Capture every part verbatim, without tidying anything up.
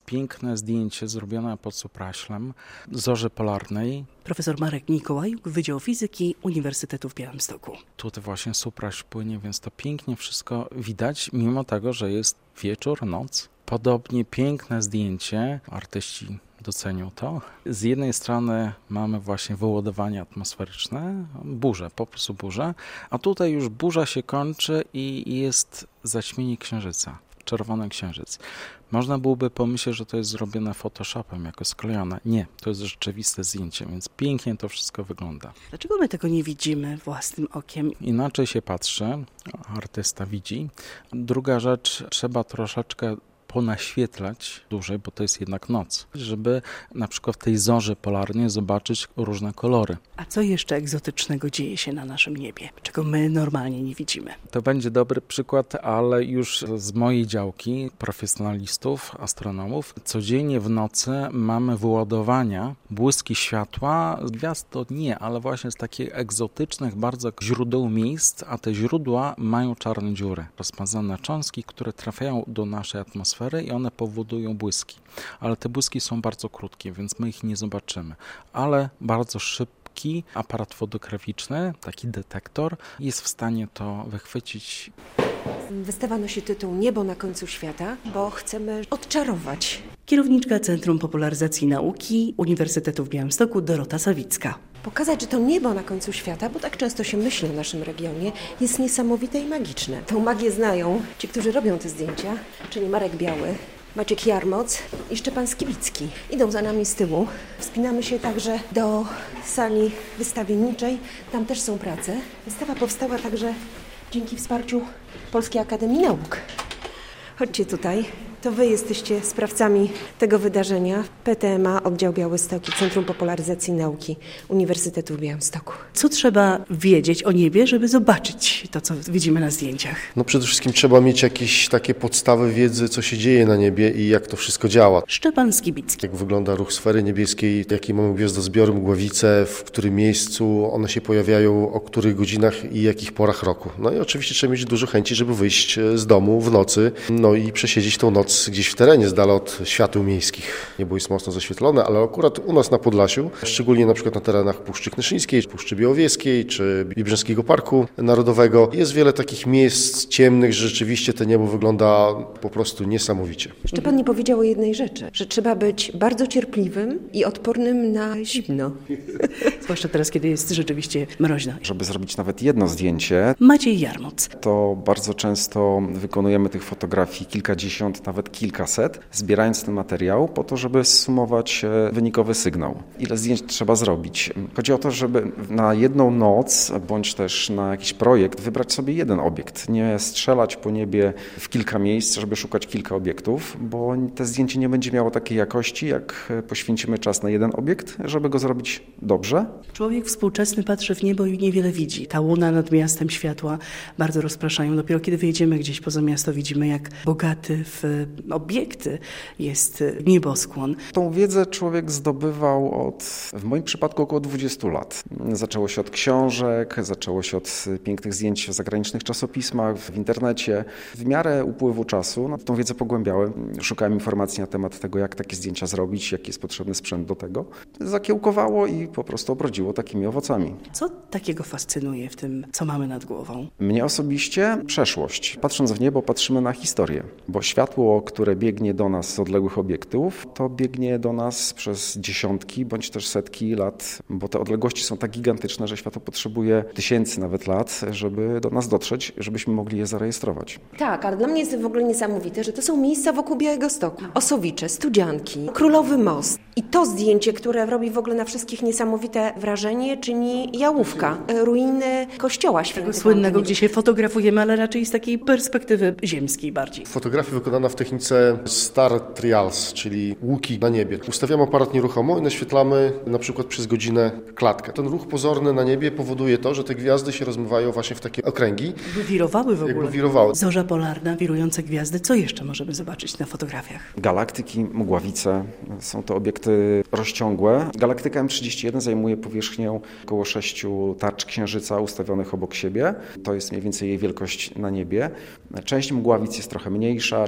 piękne zdjęcie zrobione pod Supraślem zorzy polarnej. Profesor Marek Mikołajuk, Wydział Fizyki Uniwersytetu w Białymstoku. Tutaj właśnie Supraśl płynie, więc to pięknie wszystko widać, mimo tego, że jest wieczór, noc. Podobnie piękne zdjęcie, artyści docenią to. Z jednej strony mamy właśnie wyładowanie atmosferyczne, burzę, po prostu burzę, a tutaj już burza się kończy i jest zaćmienie księżyca, czerwony księżyc. Można byłoby pomyśleć, że to jest zrobione Photoshopem, jako sklejone. Nie, to jest rzeczywiste zdjęcie, więc pięknie to wszystko wygląda. Dlaczego my tego nie widzimy własnym okiem? Inaczej się patrzy, artysta widzi. Druga rzecz, trzeba troszeczkę ponaświetlać dłużej, bo to jest jednak noc, żeby na przykład w tej zorzy polarnej zobaczyć różne kolory. A co jeszcze egzotycznego dzieje się na naszym niebie, czego my normalnie nie widzimy? To będzie dobry przykład, ale już z mojej działki profesjonalistów, astronomów. Codziennie w nocy mamy wyładowania, błyski światła. Gwiazd to nie, ale właśnie z takich egzotycznych bardzo źródeł miejsc, a te źródła mają czarne dziury, rozmazane cząstki, które trafiają do naszej atmosfery i one powodują błyski. Ale te błyski są bardzo krótkie, więc my ich nie zobaczymy. Ale bardzo szybki aparat fotograficzny, taki detektor, jest w stanie to wychwycić. Wystawa nosi tytuł Niebo na końcu świata, bo chcemy odczarować. Kierowniczka Centrum Popularyzacji Nauki Uniwersytetu w Białymstoku Dorota Sawicka. Pokazać, że to niebo na końcu świata, bo tak często się myśli o naszym regionie, jest niesamowite i magiczne. Tę magię znają ci, którzy robią te zdjęcia, czyli Marek Biały, Maciek Jarmoc i Szczepan Skibicki. Idą za nami z tyłu. Wspinamy się także do sali wystawienniczej. Tam też są prace. Wystawa powstała także dzięki wsparciu Polskiej Akademii Nauk. Chodźcie tutaj. To wy jesteście sprawcami tego wydarzenia. P T M A, Oddział Białystoki, Centrum Popularyzacji Nauki Uniwersytetu w Białymstoku. Co trzeba wiedzieć o niebie, żeby zobaczyć to, co widzimy na zdjęciach? No przede wszystkim trzeba mieć jakieś takie podstawy wiedzy, co się dzieje na niebie i jak to wszystko działa. Szczepan Skibicki. Jak wygląda ruch sfery niebieskiej, jakie mamy gwiazdozbiory, mgławice, w którym miejscu one się pojawiają, o których godzinach i jakich porach roku. No i oczywiście trzeba mieć dużo chęci, żeby wyjść z domu w nocy, no i przesiedzieć tą noc gdzieś w terenie, z dala od świateł miejskich. Niebo jest mocno zaświetlone, ale akurat u nas na Podlasiu, szczególnie na przykład na terenach Puszczy Knyszyńskiej, Puszczy Białowieskiej czy Biebrzańskiego Parku Narodowego, jest wiele takich miejsc ciemnych, że rzeczywiście to niebo wygląda po prostu niesamowicie. Szczepan nie powiedział o jednej rzeczy, że trzeba być bardzo cierpliwym i odpornym na zimno. Zwłaszcza teraz, kiedy jest rzeczywiście mroźno. Żeby zrobić nawet jedno zdjęcie, Maciej Jarmoc. to bardzo często wykonujemy tych fotografii kilkadziesiąt, nawet kilkaset, zbierając ten materiał po to, żeby zsumować wynikowy sygnał. Ile zdjęć trzeba zrobić? Chodzi o to, żeby na jedną noc, bądź też na jakiś projekt wybrać sobie jeden obiekt. Nie strzelać po niebie w kilka miejsc, żeby szukać kilka obiektów, bo te zdjęcie nie będzie miało takiej jakości, jak poświęcimy czas na jeden obiekt, żeby go zrobić dobrze. Człowiek współczesny patrzy w niebo i niewiele widzi. Ta łuna nad miastem, światła bardzo rozpraszają. Dopiero kiedy wyjedziemy gdzieś poza miasto, widzimy, jak bogaty w obiekty jest nieboskłon. Tą wiedzę człowiek zdobywał od, w moim przypadku, około dwudziestu lat. Zaczęło się od książek, zaczęło się od pięknych zdjęć w zagranicznych czasopismach, w internecie. W miarę upływu czasu no, tą wiedzę pogłębiałem. Szukałem informacji na temat tego, jak takie zdjęcia zrobić, jaki jest potrzebny sprzęt do tego. Zakiełkowało i po prostu obrodziło takimi owocami. Co takiego fascynuje w tym, co mamy nad głową? Mnie osobiście przeszłość. Patrząc w niebo, patrzymy na historię, bo światło, które biegnie do nas z odległych obiektów, to biegnie do nas przez dziesiątki bądź też setki lat, bo te odległości są tak gigantyczne, że światło potrzebuje tysięcy nawet lat, żeby do nas dotrzeć, żebyśmy mogli je zarejestrować. Tak, ale dla mnie jest w ogóle niesamowite, że to są miejsca wokół Białegostoku. Osowicze, Studzianki, Królowy Most. I to zdjęcie, które robi w ogóle na wszystkich niesamowite wrażenie, czyni Jałówka, ruiny kościoła świętego. Tego słynnego, gdzie się fotografujemy, ale raczej z takiej perspektywy ziemskiej bardziej. Fotografia wykonana w technice Star Trials, czyli łuki na niebie. Ustawiamy aparat nieruchomo i naświetlamy na przykład przez godzinę klatkę. Ten ruch pozorny na niebie powoduje to, że te gwiazdy się rozmywają właśnie w takie okręgi. Jakby wirowały w ogóle. Jakby wirowały. Zorza polarna, wirujące gwiazdy. Co jeszcze możemy zobaczyć na fotografiach? Galaktyki, mgławice, są to obiekty rozciągłe. Galaktyka M trzydzieści jeden zajmuje powierzchnię około sześciu tarcz księżyca ustawionych obok siebie. To jest mniej więcej jej wielkość na niebie. Część mgławic jest trochę mniejsza, część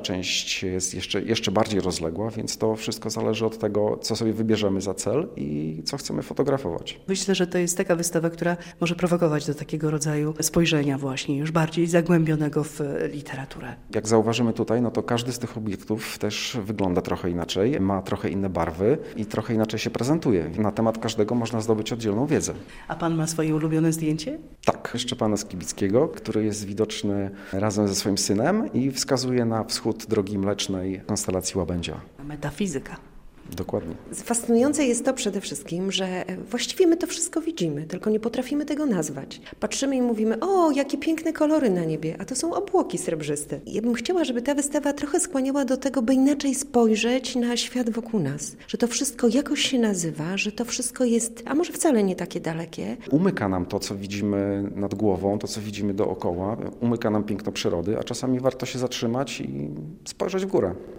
część jest jeszcze, jeszcze bardziej rozległa, więc to wszystko zależy od tego, co sobie wybierzemy za cel i co chcemy fotografować. Myślę, że to jest taka wystawa, która może prowokować do takiego rodzaju spojrzenia właśnie, już bardziej zagłębionego w literaturę. Jak zauważymy tutaj, no to każdy z tych obiektów też wygląda trochę inaczej, ma trochę inne barwy i trochę inaczej się prezentuje. Na temat każdego można zdobyć oddzielną wiedzę. A pan ma swoje ulubione zdjęcie? Tak, Szczepana Skibickiego, który jest widoczny razem ze swoim synem i wskazuje na wschód Drogi Mlecznej konstelacji Łabędzia. Metafizyka. Dokładnie. Fascynujące jest to przede wszystkim, że właściwie my to wszystko widzimy, tylko nie potrafimy tego nazwać. Patrzymy i mówimy, o, jakie piękne kolory na niebie, a to są obłoki srebrzyste. Ja bym chciała, żeby ta wystawa trochę skłaniała do tego, by inaczej spojrzeć na świat wokół nas. Że to wszystko jakoś się nazywa, że to wszystko jest, a może wcale nie takie dalekie. Umyka nam to, co widzimy nad głową, to, co widzimy dookoła. Umyka nam piękno przyrody, a czasami warto się zatrzymać i spojrzeć w górę.